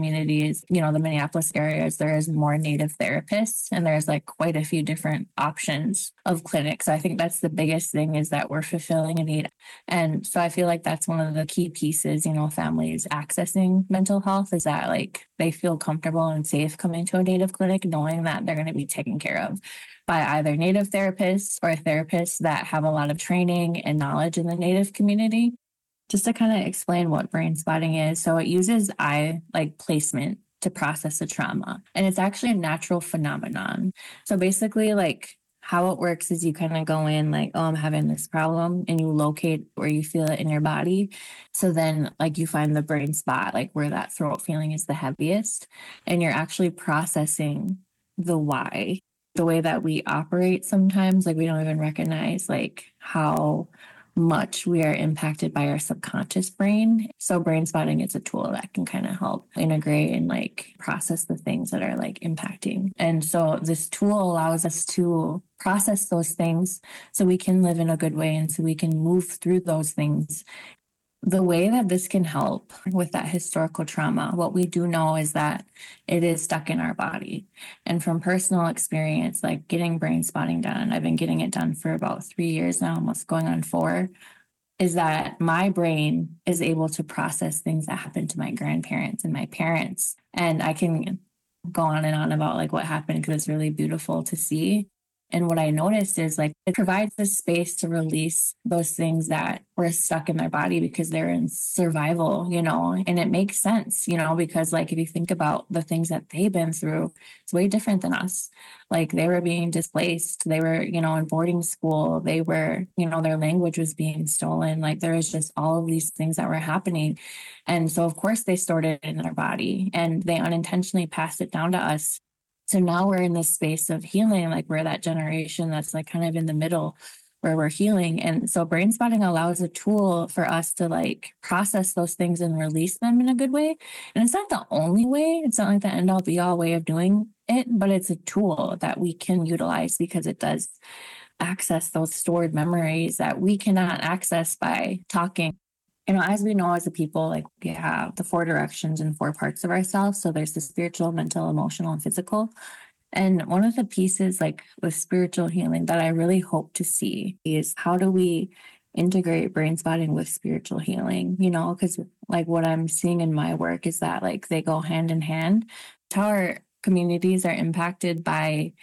communities, the Minneapolis areas, there is more Native therapists, and there's like quite a few different options of clinics. I think that's the biggest thing, is that we're fulfilling a need. And so I feel like that's one of the key pieces, families accessing mental health, is that like they feel comfortable and safe coming to a Native clinic, knowing that they're going to be taken care of by either Native therapists or therapists that have a lot of training and knowledge in the Native community. Just to kind of explain what brain spotting is. So it uses eye placement to process the trauma. And it's actually a natural phenomenon. So basically, like, how it works is you kind of go in like, oh, I'm having this problem, and you locate where you feel it in your body. So then like you find the brain spot, like where that throat feeling is the heaviest, and you're actually processing the why. The way that we operate sometimes, like we don't even recognize like how much we are impacted by our subconscious brain. So brain spotting is a tool that can kind of help integrate and like process the things that are like impacting. And so this tool allows us to process those things so we can live in a good way, and so we can move through those things. The way that this can help with that historical trauma, what we do know is that it is stuck in our body. And from personal experience, like getting brain spotting done, I've been getting it done for about 3 years now, almost going on 4, is that my brain is able to process things that happened to my grandparents and my parents. And I can go on and on about like what happened, because it's really beautiful to see. And what I noticed is like it provides the space to release those things that were stuck in their body because they're in survival, and it makes sense, because like if you think about the things that they've been through, it's way different than us. Like they were being displaced, they were, in boarding school, they were, their language was being stolen. Like there was just all of these things that were happening. And so of course they stored it in their body, and they unintentionally passed it down to us. So now we're in this space of healing, like we're that generation that's like kind of in the middle where we're healing. And so brain spotting allows a tool for us to like process those things and release them in a good way. And it's not the only way. It's not like the end all be all way of doing it, but it's a tool that we can utilize because it does access those stored memories that we cannot access by talking. As we know as a people, like we have the 4 directions and 4 parts of ourselves. So there's the spiritual, mental, emotional, and physical. And one of the pieces like with spiritual healing that I really hope to see is how do we integrate brain spotting with spiritual healing, because like what I'm seeing in my work is that like they go hand in hand. How our communities are impacted by,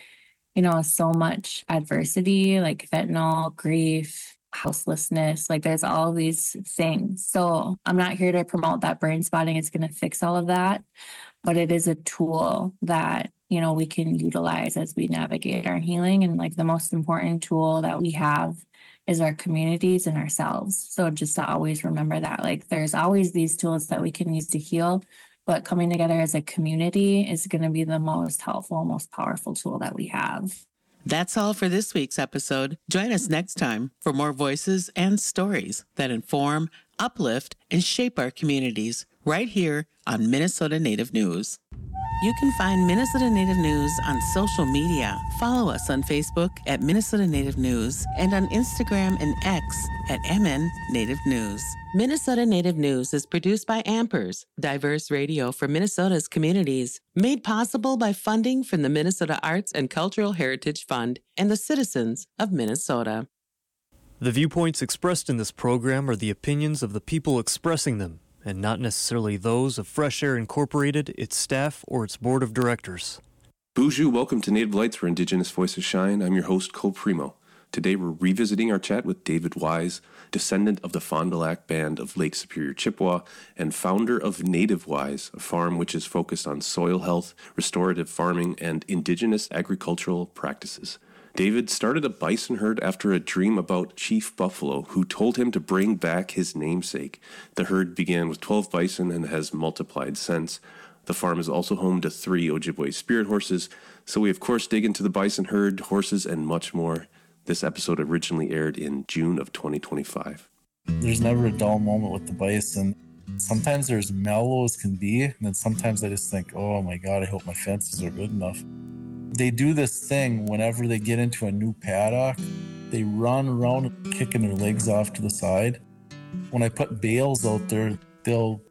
so much adversity, like fentanyl, grief, houselessness, like there's all these things. So I'm not here to promote that brain spotting is going to fix all of that, but it is a tool that, we can utilize as we navigate our healing. And like the most important tool that we have is our communities and ourselves. So just to always remember that, like there's always these tools that we can use to heal, but coming together as a community is going to be the most helpful, most powerful tool that we have. That's all for this week's episode. Join us next time for more voices and stories that inform, uplift, and shape our communities right here on Minnesota Native News. You can find Minnesota Native News on social media. Follow us on Facebook at Minnesota Native News and on Instagram and X at MN Native News. Minnesota Native News is produced by Ampers, diverse radio for Minnesota's communities, made possible by funding from the Minnesota Arts and Cultural Heritage Fund and the citizens of Minnesota. The viewpoints expressed in this program are the opinions of the people expressing them, and not necessarily those of Fresh Air Incorporated, its staff, or its board of directors. Bonjour, welcome to Native Lights, where Indigenous Voices Shine. I'm your host, Cole Primo. Today we're revisiting our chat with David Wise, descendant of the Fond du Lac Band of Lake Superior Chippewa and founder of Native Wise, a farm which is focused on soil health, restorative farming, and indigenous agricultural practices. David started a bison herd after a dream about Chief Buffalo, who told him to bring back his namesake. The herd began with 12 bison and has multiplied since. The farm is also home to 3 Ojibwe spirit horses, so we of course dig into the bison herd, horses, and much more. This episode originally aired in June of 2025. There's never a dull moment with the bison. Sometimes they're as mellow as can be, and then sometimes I just think, oh my God, I hope my fences are good enough. They do this thing whenever they get into a new paddock. They run around kicking their legs off to the side. When I put bales out there, they'll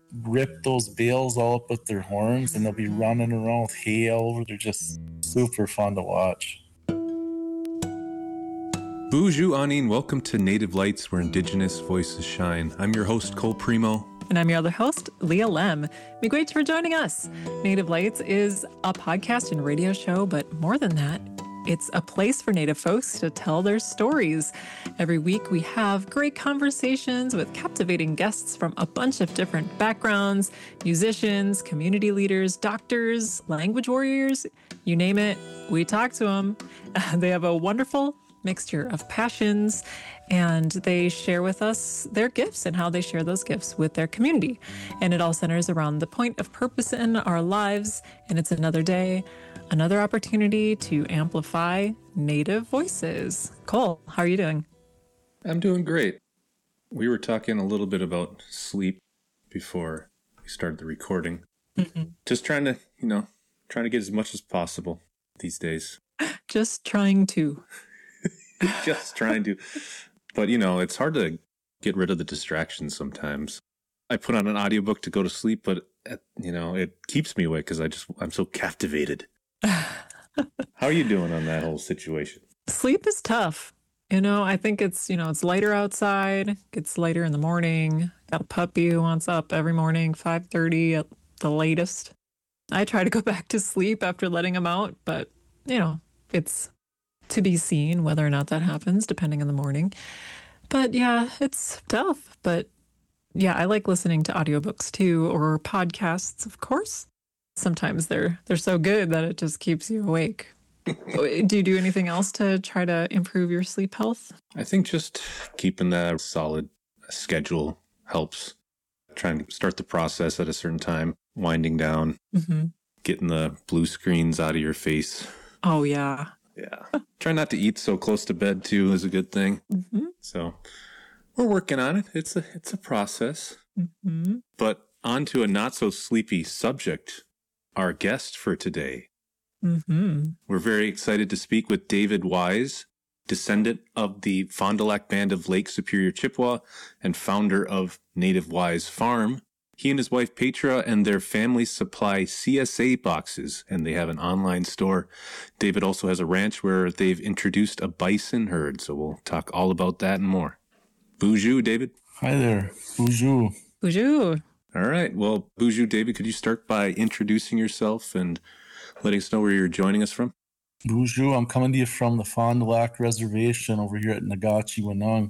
rip those bales all up with their horns, and they'll be running around with hay all over. They're just super fun to watch. Bonjour, Anine. Welcome to Native Lights, where Indigenous voices shine. I'm your host, Cole Primo. And I'm your other host, Leah Lem. Miigwech for joining us. Native Lights is a podcast and radio show, but more than that, it's a place for Native folks to tell their stories. Every week, we have great conversations with captivating guests from a bunch of different backgrounds, musicians, community leaders, doctors, language warriors, you name it, we talk to them. They have a wonderful mixture of passions, and they share with us their gifts and how they share those gifts with their community. And it all centers around the point of purpose in our lives. And it's another day, another opportunity to amplify Native voices. Cole, how are you doing? I'm doing great. We were talking a little bit about sleep before we started the recording. Just trying to get as much as possible these days. Just trying to. Just trying to. But, it's hard to get rid of the distractions sometimes. I put on an audiobook to go to sleep, but, it keeps me awake because I'm so captivated. How are you doing on that whole situation? Sleep is tough. I think it's lighter outside, gets lighter in the morning. Got a puppy who wants up every morning, 5:30 at the latest. I try to go back to sleep after letting him out, but, it's to be seen whether or not that happens, depending on the morning. But yeah, it's tough. But yeah, I like listening to audiobooks too, or podcasts, of course. Sometimes they're so good that it just keeps you awake. Do you do anything else to try to improve your sleep health? I think just keeping that solid schedule helps. Trying to start the process at a certain time, winding down, getting the blue screens out of your face. Oh, yeah. Yeah. Try not to eat so close to bed, too, is a good thing. So we're working on it. It's a process. But on to a not so sleepy subject, our guest for today. We're very excited to speak with David Wise, descendant of the Fond du Lac Band of Lake Superior Chippewa and founder of Native Wise Farm. He and his wife Petra and their family supply CSA boxes, and they have an online store. David also has a ranch where they've introduced a bison herd, so we'll talk all about that and more. Bonjour, David. Hi there. Bonjour. Bonjour. All right. Well, bonjour, David. Could you start by introducing yourself and letting us know where you're joining us from? Bonjour. I'm coming to you from the Fond du Lac Reservation over here at Nagachi-Winung.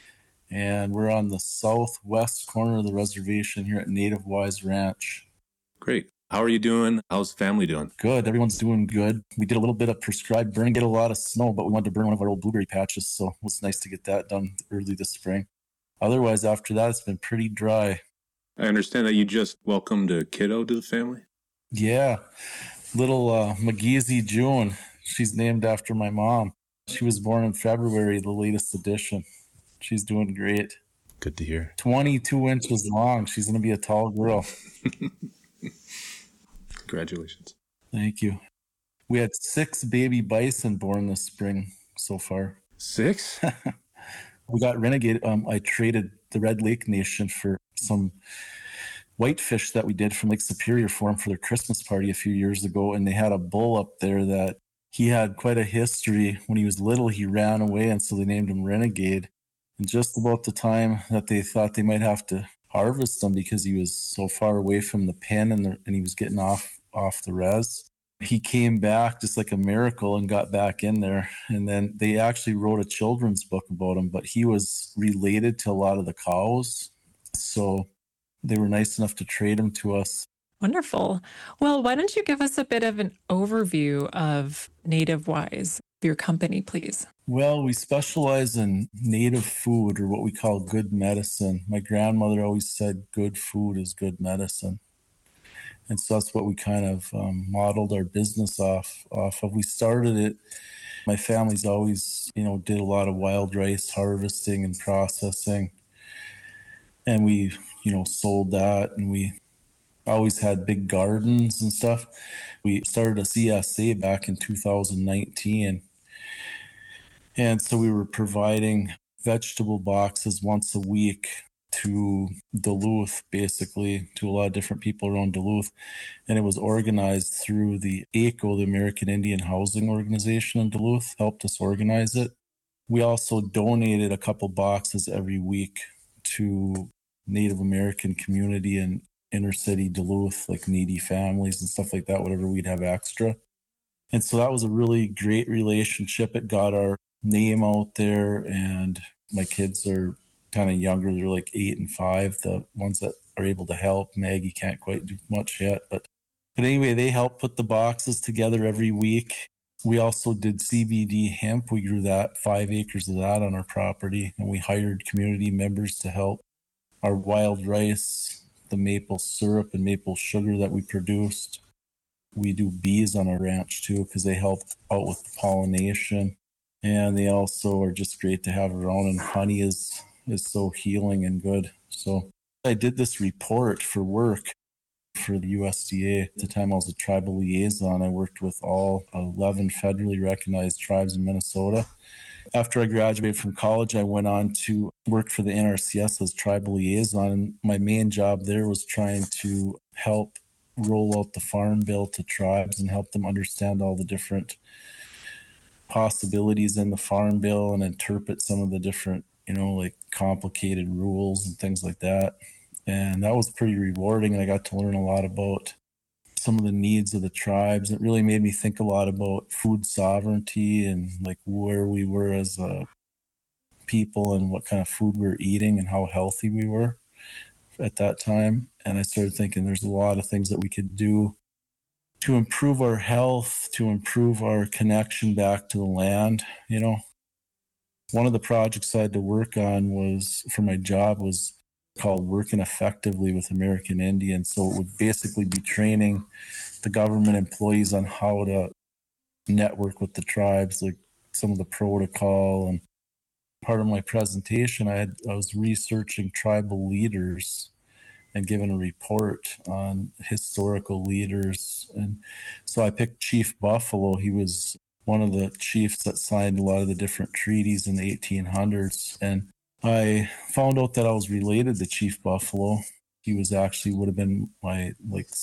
And we're on the southwest corner of the reservation here at Native Wise Ranch. Great. How are you doing? How's the family doing? Good. Everyone's doing good. We did a little bit of prescribed burn, get a lot of snow, but we wanted to burn one of our old blueberry patches, so it was nice to get that done early this spring. Otherwise, after that, it's been pretty dry. I understand that you just welcomed a kiddo to the family? Yeah. Little McGeezy June. She's named after my mom. She was born in February, the latest edition. She's doing great. Good to hear. 22 inches long. She's going to be a tall girl. Congratulations. Thank you. We had 6 baby bison born this spring so far. 6? We got Renegade. I traded the Red Lake Nation for some whitefish that we did from Lake Superior for them for their Christmas party a few years ago. And they had a bull up there that he had quite a history. When he was little, he ran away, and so they named him Renegade. And just about the time that they thought they might have to harvest him because he was so far away from the pen and he was getting off the res, he came back just like a miracle and got back in there. And then they actually wrote a children's book about him, but he was related to a lot of the cows. So they were nice enough to trade him to us. Wonderful. Well, why don't you give us a bit of an overview of Native Wise, your company, please? Well, we specialize in native food, or what we call good medicine. My grandmother always said good food is good medicine. And so that's what we kind of modeled our business off of. We started it, my family's always, did a lot of wild rice harvesting and processing. And we, sold that, and we always had big gardens and stuff. We started a CSA back in 2019. And so we were providing vegetable boxes once a week to Duluth, basically, to a lot of different people around Duluth. And it was organized through the ACO, the American Indian Housing Organization in Duluth, helped us organize it. We also donated a couple boxes every week to Native American community in inner city Duluth, like needy families and stuff like that, whatever we'd have extra. And so that was a really great relationship. It got our name out there, and my kids are kind of younger. They're like 8 and 5, the ones that are able to help. Maggie can't quite do much yet. But anyway, they help put the boxes together every week. We also did CBD hemp. We grew that 5 acres of that on our property, and we hired community members to help. Our wild rice, the maple syrup and maple sugar that we produced. We do bees on our ranch too, because they help out with the pollination. And they also are just great to have around, and honey is so healing and good. So I did this report for work for the USDA. At the time I was a tribal liaison. I worked with all 11 federally recognized tribes in Minnesota. After I graduated from college, I went on to work for the NRCS as tribal liaison. And my main job there was trying to help roll out the farm bill to tribes and help them understand all the different possibilities in the farm bill and interpret some of the different, like complicated rules and things like that. And that was pretty rewarding. And I got to learn a lot about some of the needs of the tribes. It really made me think a lot about food sovereignty and like where we were as a people and what kind of food we were eating and how healthy we were at that time. And I started thinking there's a lot of things that we could do to improve our health, to improve our connection back to the land. One of the projects I had to work on was, for my job, was called Working Effectively with American Indians. So it would basically be training the government employees on how to network with the tribes, like some of the protocol. And part of my presentation, I was researching tribal leaders and given a report on historical leaders. And so I picked Chief Buffalo. He was one of the chiefs that signed a lot of the different treaties in the 1800s. And I found out that I was related to Chief Buffalo. He was actually would have been my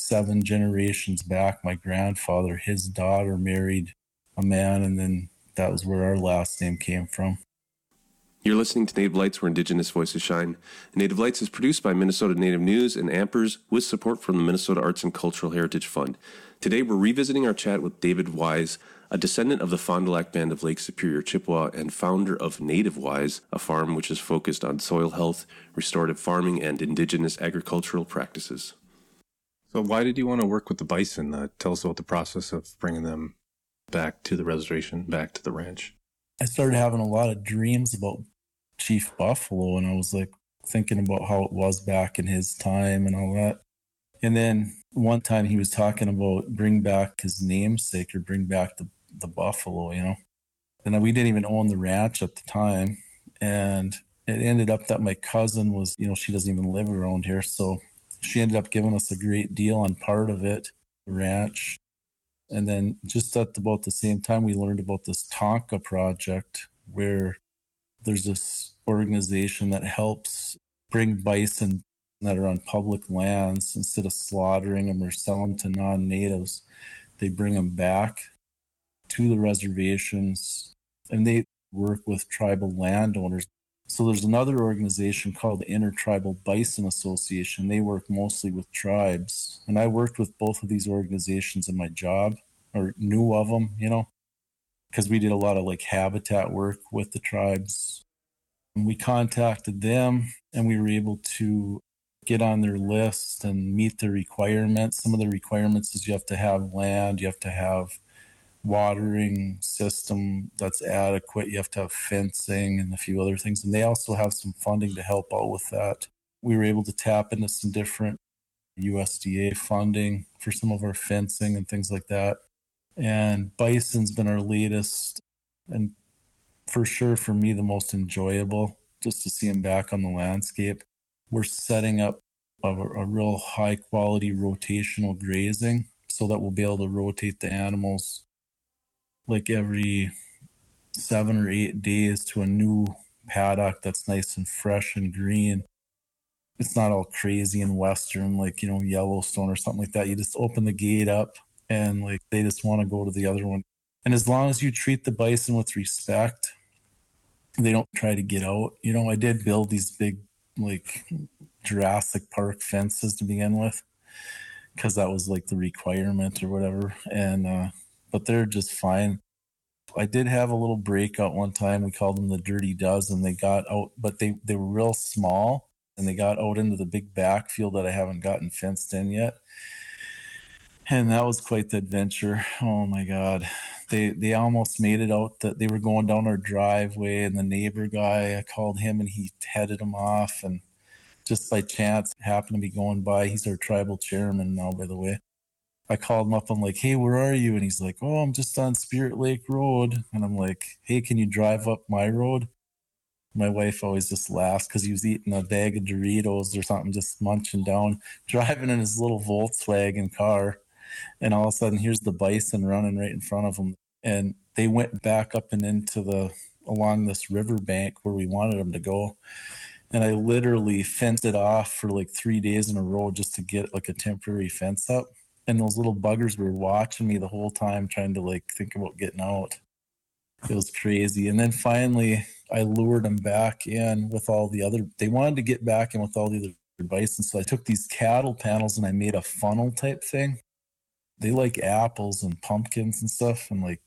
7 generations back. My grandfather, his daughter married a man, and then that was where our last name came from. You're listening to Native Lights, where Indigenous Voices Shine. Native Lights is produced by Minnesota Native News and Ampers with support from the Minnesota Arts and Cultural Heritage Fund. Today, we're revisiting our chat with David Wise, a descendant of the Fond du Lac Band of Lake Superior, Chippewa, and founder of Native Wise, a farm which is focused on soil health, restorative farming, and Indigenous agricultural practices. So why did you want to work with the bison? Tell us about the process of bringing them back to the reservation, back to the ranch. I started having a lot of dreams about Chief Buffalo, and I was thinking about how it was back in his time and all that. And then one time he was talking about bring back his namesake, or bring back the buffalo, And we didn't even own the ranch at the time. And it ended up that my cousin was, she doesn't even live around here. So she ended up giving us a great deal on part of it, the ranch. And then just at about the same time, we learned about this Tonka project, where there's this organization that helps bring bison that are on public lands. Instead of slaughtering them or selling them to non-natives, they bring them back to the reservations, and they work with tribal landowners. So there's another organization called the Intertribal Bison Association. They work mostly with tribes. And I worked with both of these organizations in my job, or knew of them, because we did a lot of habitat work with the tribes. And we contacted them, and we were able to get on their list and meet the requirements. Some of the requirements is you have to have land, you have to have watering system that's adequate, you have to have fencing and a few other things. And they also have some funding to help out with that. We were able to tap into some different USDA funding for some of our fencing and things like that. And bison's been our latest, and for sure for me the most enjoyable, just to see them back on the landscape. We're setting up a real high quality rotational grazing so that we'll be able to rotate the animals every 7 or 8 days to a new paddock that's nice and fresh and green. it's not all crazy and Western, like, Yellowstone or something like that. You just open the gate up and like they just want to go to the other one. And as long as you treat the bison with respect, they don't try to get out. I did build these big, like, Jurassic Park fences to begin with, because that was like the requirement or whatever. And, but they're just fine. I did have a little breakout one time. We called them the Dirty Dozen. They got out, but they were real small, and they got out into the big backfield that I haven't gotten fenced in yet. And that was quite the adventure. Oh my God. They almost made it out. That they were going down our driveway, and the neighbor guy, I called him and he headed them off, and just by chance happened to be going by. He's our tribal chairman now, by the way. I called him up. I'm like, hey, where are you? And he's like, oh, I'm just on Spirit Lake Road. And I'm like, hey, can you drive up my road? My wife always just laughs because he was eating a bag of Doritos or something, just munching down, driving in his little Volkswagen car. And all of a sudden, here's the bison running right in front of him. And they went back up and along this riverbank where we wanted them to go. And I literally fenced it off for like 3 days in a row just to get like a temporary fence up. And those little buggers were watching me the whole time, trying to like think about getting out. It was crazy. And then finally, I lured them back in with all the other. They wanted to get back in with all the other bison. So I took these cattle panels and I made a funnel type thing. They like apples and pumpkins and stuff, and like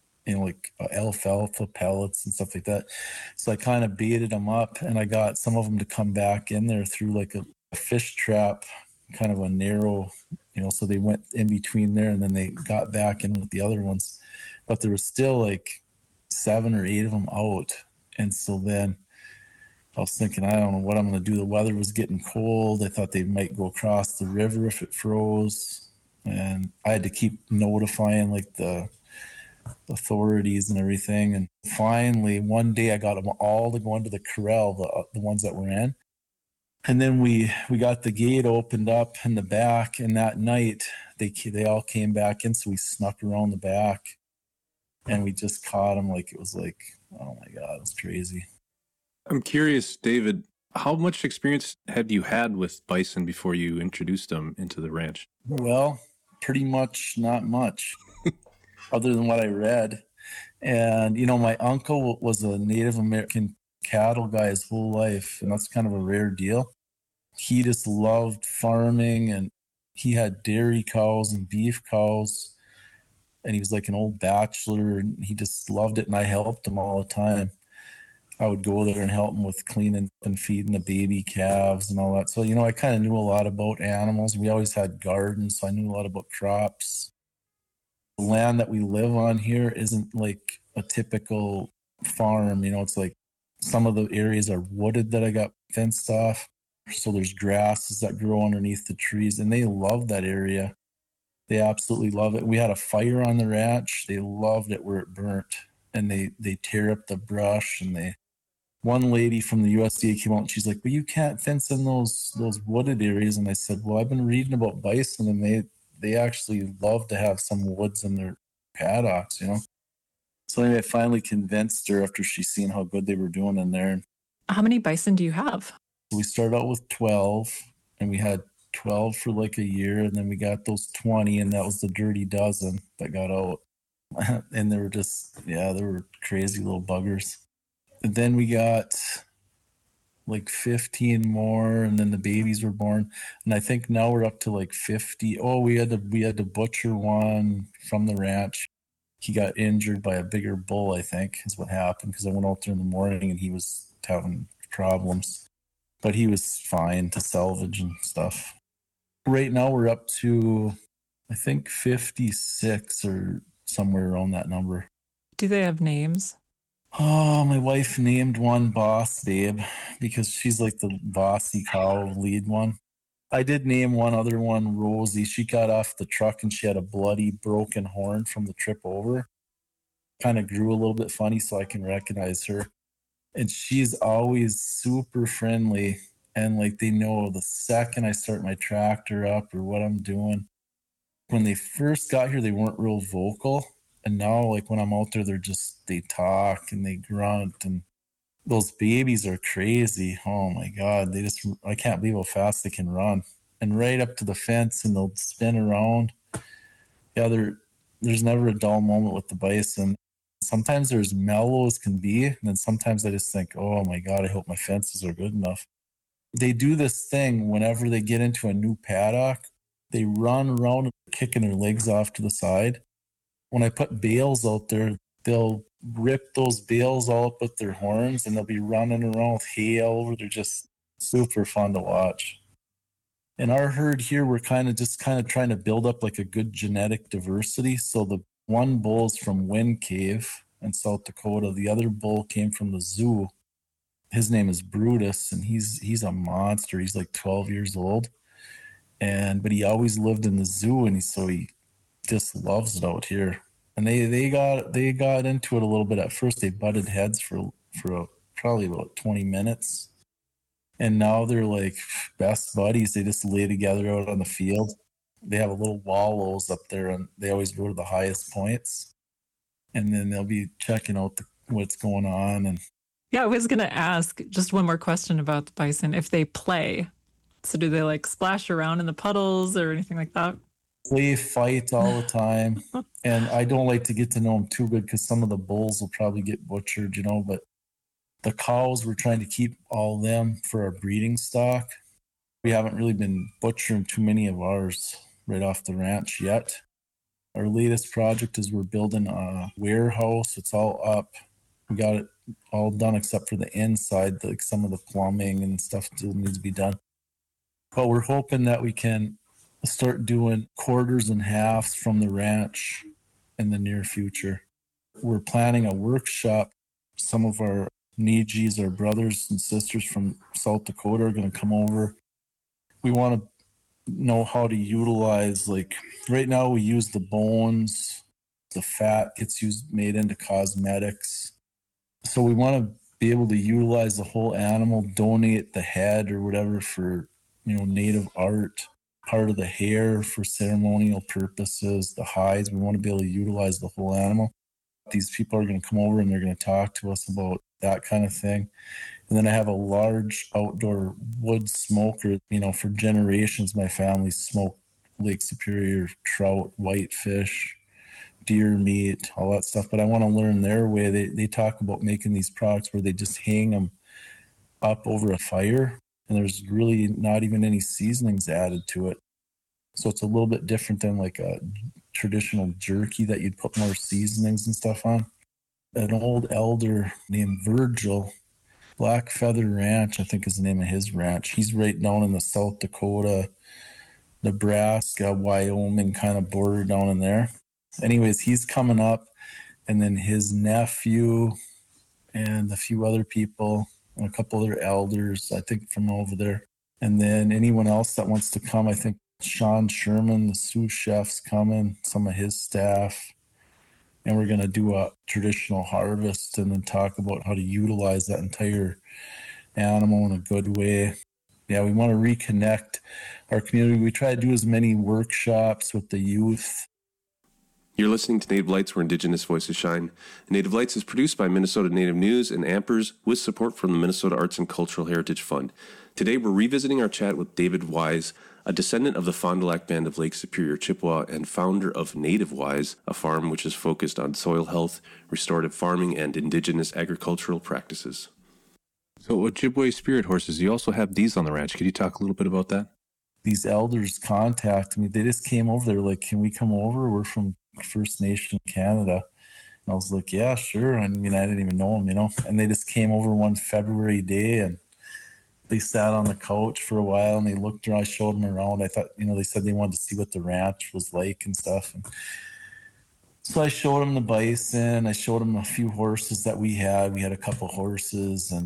alfalfa pellets and stuff like that. So I kind of baited them up, and I got some of them to come back in there through like a fish trap, kind of a narrow, so they went in between there, and then they got back in with the other ones. But there was still like 7 or 8 of them out. And so then I was thinking, I don't know what I'm going to do. The weather was getting cold. I thought they might go across the river if it froze. And I had to keep notifying like the authorities and everything. And finally, one day I got them all to go into the corral, the ones that were in. And then we got the gate opened up in the back, and that night they all came back in, so we snuck around the back, and we just caught them. Like, it was like, oh my God, it was crazy. I'm curious, David, how much experience had you had with bison before you introduced them into the ranch? Well, pretty much not much, other than what I read. And, my uncle was a Native American cattle guy his whole life, and that's kind of a rare deal. He just loved farming, and he had dairy cows and beef cows, and he was like an old bachelor, and he just loved it, and I helped him all the time. I would go there and help him with cleaning and feeding the baby calves and all that. So, I kind of knew a lot about animals. We always had gardens, so I knew a lot about crops. The land that we live on here isn't like a typical farm. It's like some of the areas are wooded that I got fenced off. So there's grasses that grow underneath the trees, and they love that area. They absolutely love it. We had a fire on the ranch. They loved it where it burnt, and they tear up the brush. And one lady from the USDA came out, and she's like, "Well, you can't fence in those wooded areas." And I said, "Well, I've been reading about bison, and they actually love to have some woods in their paddocks, So anyway, I finally convinced her after she seen how good they were doing in there. How many bison do you have? We started out with 12, and we had 12 for like a year, and then we got those 20, and that was the Dirty Dozen that got out. And they were they were crazy little buggers. And then we got like 15 more, and then the babies were born, and I think now we're up to like 50. Oh, we had to butcher one from the ranch. He got injured by a bigger bull, I think, is what happened, because I went out there in the morning and he was having problems. But he was fine to salvage and stuff. Right now we're up to, I think, 56 or somewhere around that number. Do they have names? Oh, my wife named one Boss Babe because she's like the bossy cow lead one. I did name one other one Rosie. She got off the truck and she had a bloody broken horn from the trip over. Kind of grew a little bit funny, so I can recognize her. And she's always super friendly, and like they know the second I start my tractor up or what I'm doing. When they first got here, they weren't real vocal, and now like when I'm out there, they talk and they grunt, and Those babies are crazy. Oh my God. I can't believe how fast they can run. And right up to the fence and they'll spin around. Yeah, there's never a dull moment with the bison. Sometimes they're as mellow as can be. And then sometimes I just think, oh my God, I hope my fences are good enough. They do this thing whenever they get into a new paddock. They run around kicking their legs off to the side. When I put bales out there, they'll rip those bales all up with their horns and they'll be running around with hay all over. They're just super fun to watch. In our herd here, we're kind of trying to build up like a good genetic diversity. So the one bull is from Wind Cave in South Dakota. The other bull came from the zoo. His name is Brutus, and he's a monster. He's like 12 years old, but he always lived in the zoo, and he just loves it out here. And they got into it a little bit at first. They butted heads for probably about 20 minutes. And now they're like best buddies. They just lay together out on the field. They have a little wallows up there, and they always go to the highest points. And then they'll be checking out what's going on. And yeah, I was going to ask just one more question about the bison. If they play, so do they like splash around in the puddles or anything like that? They fight all the time. And I don't like to get to know them too good because some of the bulls will probably get butchered, but the cows, we're trying to keep all of them for our breeding stock. We haven't really been butchering too many of ours right off the ranch yet. Our latest project is we're building a warehouse. It's all up. We got it all done except for the inside, like some of the plumbing and stuff still needs to be done. But we're hoping that we can start doing quarters and halves from the ranch in the near future. We're planning a workshop. Some of our Nijis, our brothers and sisters from South Dakota, are going to come over. We want to know how to utilize, like right now we use the bones, the fat gets made into cosmetics. So we want to be able to utilize the whole animal, donate the head or whatever for, native art, part of the hair for ceremonial purposes, the hides. We want to be able to utilize the whole animal. These people are going to come over and they're going to talk to us about that kind of thing. And then I have a large outdoor wood smoker. For generations, my family smoked Lake Superior trout, whitefish, deer meat, all that stuff. But I want to learn their way. They talk about making these products where they just hang them up over a fire, and there's really not even any seasonings added to it. So it's a little bit different than like a traditional jerky that you'd put more seasonings and stuff on. An old elder named Virgil, Black Feather Ranch, I think is the name of his ranch. He's right down in the South Dakota, Nebraska, Wyoming kind of border down in there. Anyways, he's coming up, and then his nephew and a few other people and a couple other elders, I think, from over there. And then anyone else that wants to come, I think Sean Sherman, the sous chef's coming, some of his staff. And we're going to do a traditional harvest and then talk about how to utilize that entire animal in a good way. Yeah, we want to reconnect our community. We try to do as many workshops with the youth. You're listening to Native Lights, where Indigenous voices shine. Native Lights is produced by Minnesota Native News and Ampers with support from the Minnesota Arts and Cultural Heritage Fund. Today, we're revisiting our chat with David Wise, a descendant of the Fond du Lac Band of Lake Superior Chippewa and founder of Native Wise, a farm which is focused on soil health, restorative farming, and indigenous agricultural practices. So Ojibwe spirit horses, you also have these on the ranch. Could you talk a little bit about that? These elders contacted me. They just came over. They're like, can we come over? We're from First Nation Canada. And I was like, yeah, sure. I mean, I didn't even know them, And they just came over one February day, and they sat on the couch for a while, and they looked around. I showed them around. I thought, they said they wanted to see what the ranch was like and stuff. And so I showed them the bison. I showed them a few horses that we had. We had a couple horses, and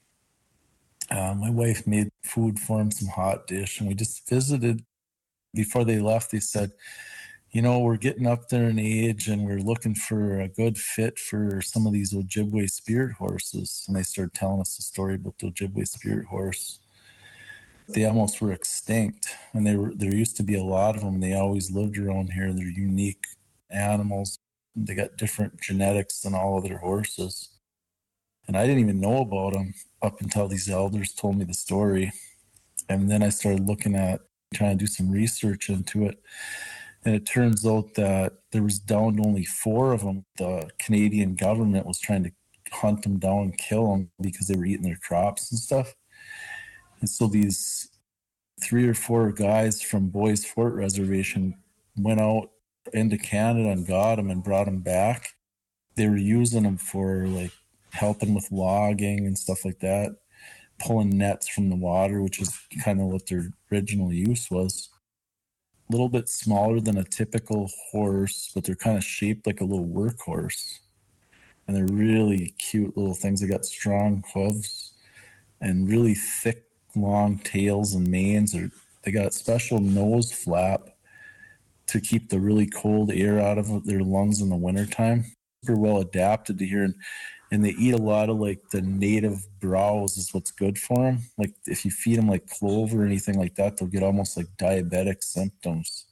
my wife made food for them, some hot dish, and we just visited. Before they left, they said, we're getting up there in age, and we're looking for a good fit for some of these Ojibwe spirit horses. And they started telling us the story about the Ojibwe spirit horse. They almost were extinct, and there used to be a lot of them. They always lived around here. They're unique animals. They got different genetics than all other horses. And I didn't even know about him up until these elders told me the story. And then I started trying to do some research into it. And it turns out that there was down to only 4 of them. The Canadian government was trying to hunt them down and kill them because they were eating their crops and stuff. And so these 3 or 4 guys from Boys Fort Reservation went out into Canada and got them and brought them back. They were using them for like helping with logging and stuff like that, pulling nets from the water, which is kind of what their original use was. A little bit smaller than a typical horse, but they're kind of shaped like a little workhorse. And they're really cute little things. They got strong hooves and really thick, long tails and manes. They got special nose flap to keep the really cold air out of their lungs in the wintertime. Super well adapted to here. And they eat a lot of like the native browse is what's good for them. Like if you feed them like clover or anything like that, they'll get almost like diabetic symptoms.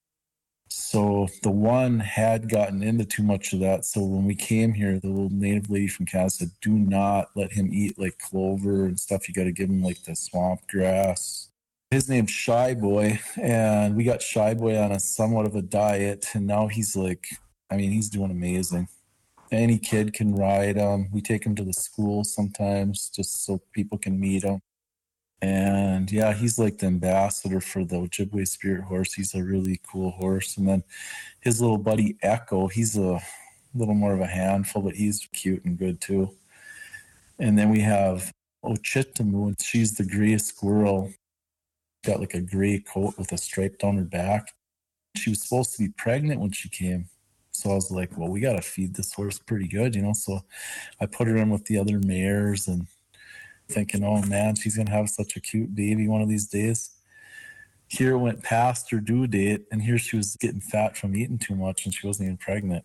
So the one had gotten into too much of that. So when we came here, the little native lady from Canada said, do not let him eat like clover and stuff. You got to give him like the swamp grass. His name's Shy Boy, and we got Shy Boy on a somewhat of a diet. And now he's he's doing amazing. Any kid can ride him. We take him to the school sometimes just so people can meet him. And yeah, he's like the ambassador for the Ojibwe Spirit Horse. He's a really cool horse. And then his little buddy Echo, he's a little more of a handful, but he's cute and good too. And then we have Ochitamu, and she's the gray squirrel. Got like a gray coat with a stripe down her back. She was supposed to be pregnant when she came. So I was like, well, we got to feed this horse pretty good, So I put her in with the other mares and thinking, oh man, she's going to have such a cute baby one of these days. Here went past her due date, and here she was getting fat from eating too much, and she wasn't even pregnant.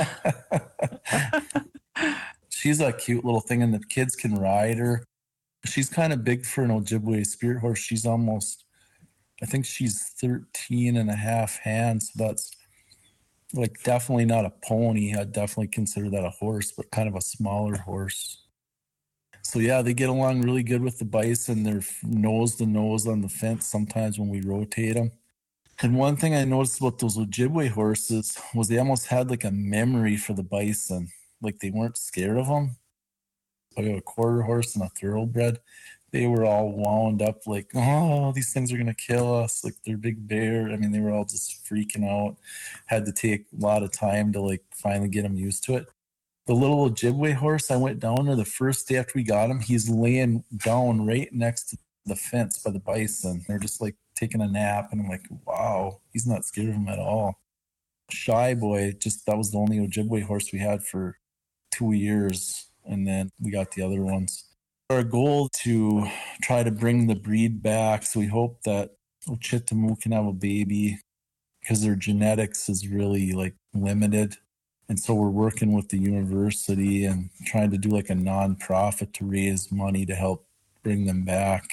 She's a cute little thing, and the kids can ride her. She's kind of big for an Ojibwe Spirit Horse. She's almost, I think she's 13 and a half hands. So that's like definitely not a pony. I'd definitely consider that a horse, but kind of a smaller horse. So yeah, they get along really good with the bison. They're nose to nose on the fence sometimes when we rotate them. And one thing I noticed about those Ojibwe horses was they almost had like a memory for the bison. Like they weren't scared of them. I got a quarter horse and a thoroughbred. They were all wound up like, oh, these things are going to kill us. Like they're big bear. I mean, they were all just freaking out. Had to take a lot of time to like finally get them used to it. The little Ojibwe horse, I went down there the first day after we got him. He's laying down right next to the fence by the bison. They're just like taking a nap. And I'm like, wow, he's not scared of him at all. Shy Boy, that was the only Ojibwe horse we had for 2 years. And then we got the other ones. Our goal to try to bring the breed back. So we hope that Ochitamu can have a baby because their genetics is really like limited. And so we're working with the university and trying to do like a nonprofit to raise money to help bring them back.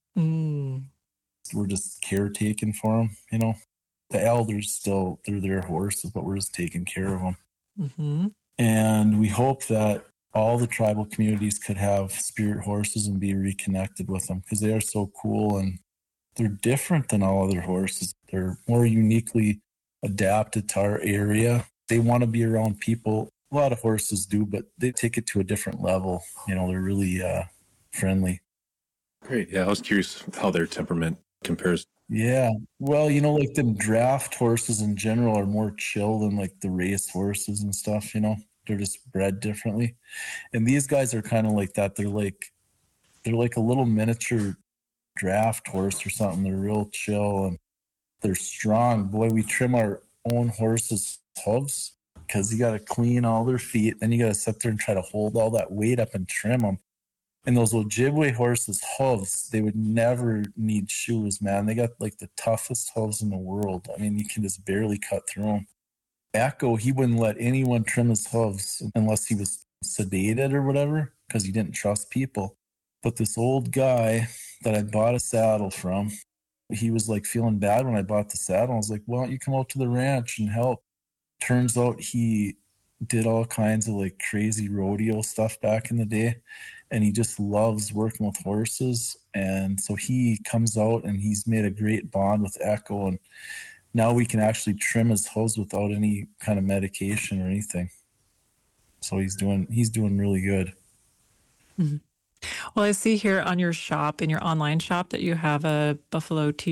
We're just caretaking for them, The elders they're their horses, but we're just taking care of them. Mm-hmm. And we hope that all the tribal communities could have spirit horses and be reconnected with them because they are so cool and they're different than all other horses. They're more uniquely adapted to our area. They want to be around people. A lot of horses do, but they take it to a different level. They're really friendly. Great. Yeah, I was curious how their temperament compares. Yeah. Well, like them draft horses in general are more chill than like the race horses and stuff, They're just bred differently. And these guys are kind of like that. They're like a little miniature draft horse or something. They're real chill and they're strong. Boy, we trim our own horses' hooves because you got to clean all their feet. Then you got to sit there and try to hold all that weight up and trim them. And those Ojibwe horses' hooves, they would never need shoes, man. They got like the toughest hooves in the world. I mean, you can just barely cut through them. Echo, he wouldn't let anyone trim his hooves unless he was sedated or whatever because he didn't trust people. But this old guy that I bought a saddle from, he was like feeling bad when I bought the saddle. I was like, why don't you come out to the ranch and help? Turns out he did all kinds of like crazy rodeo stuff back in the day, and he just loves working with horses. And so he comes out and he's made a great bond with Echo, and now we can actually trim his hose without any kind of medication or anything. So he's doing really good. Well, I see here on your shop, in your online shop, that you have a buffalo